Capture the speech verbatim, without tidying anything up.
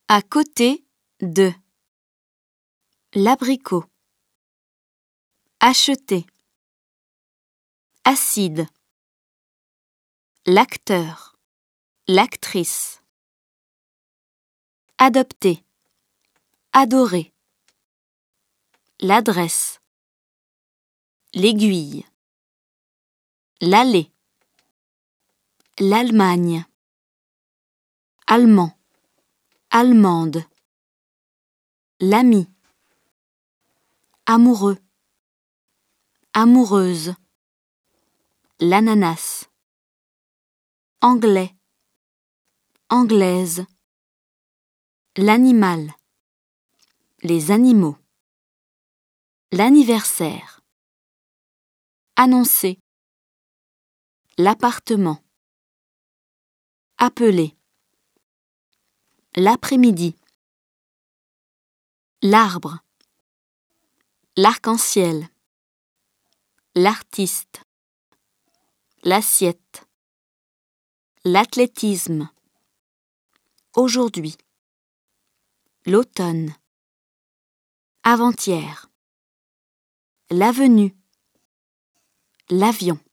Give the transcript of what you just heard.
À côté de. L'abricot. Acheter. Acide. L'acteur. L'actrice. Adopter. Adorer. L'adresse. L'aiguille. L'aller. L'Allemagne. Allemand. Allemande. L'ami. Amoureux. Amoureuse. L'ananas. Anglais. Anglaise. L'animal. Les animaux. L'anniversaire. Annoncer. L'appartement. Appeler. L'après-midi. L'arbre. L'arc-en-ciel. L'artiste. L'assiette. L'athlétisme. Aujourd'hui. L'automne. Avant-hier. L'avenue. L'avion.